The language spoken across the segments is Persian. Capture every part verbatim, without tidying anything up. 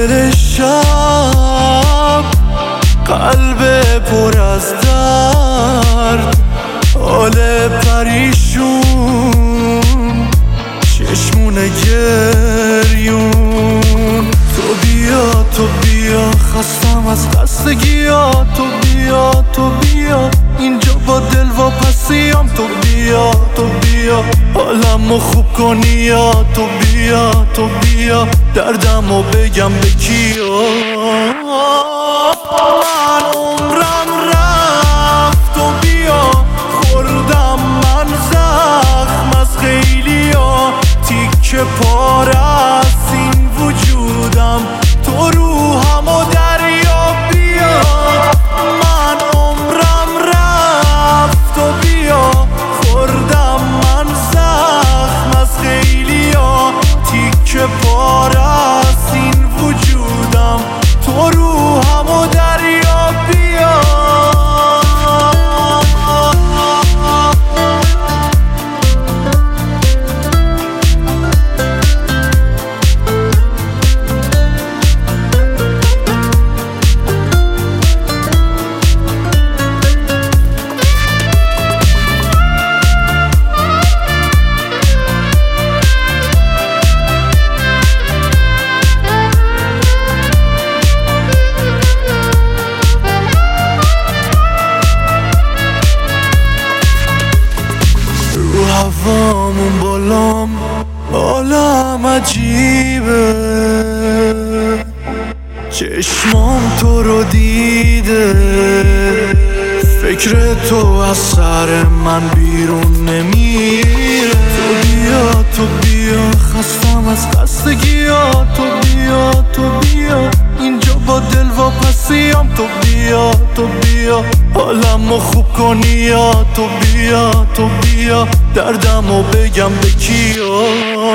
دل شب، قلب پر از درد، حال پریشون، چشمون گریون. تو بیا تو بیا، خستم از خستگیات. تو بیا تو بیا، اینجا با دل واپسیام. تو بیا تو بیا، حالمو خوب کنی. یا تو بیا تو بیا، دردمو بگم به کیا. من عمرم رفت و بیا، خوردم من زخم از خیلیا. تیکه پاره است این وجودم، تو روحم و دریا. بیا من عمرم رفت و بیا، خوردم من زخم از خیلیا. تیکه پاره است این وجودم، تو روحم و دریا. بیا هوامون بالام، عالم عجیبه. چشمام تو رو دیده، فکر تو از سر من بیرون نمیره. تو بیا تو بیا، خستم از خستگیات. تو بیا تو بیا، اینجا با دل واپسیام. تو بیا تو بیا، حالمو خوب کنی. یا تو بیا تو بیا، دردمو بگم به کیا.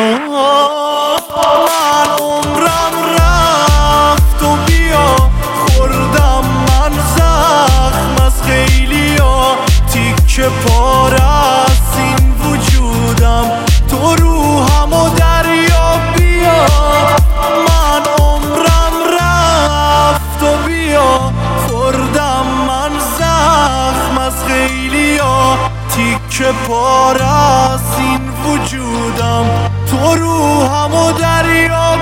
من عمرم رفت و بیا، خوردم من زخم از خیلیا. تیکه پاره است این وجودم، تو روحم و دریا. بیا من عمرم رفت و بیا، خوردم من زخم از خیلیا. تیکه پاره است این وجودم، تو روحم و دریا.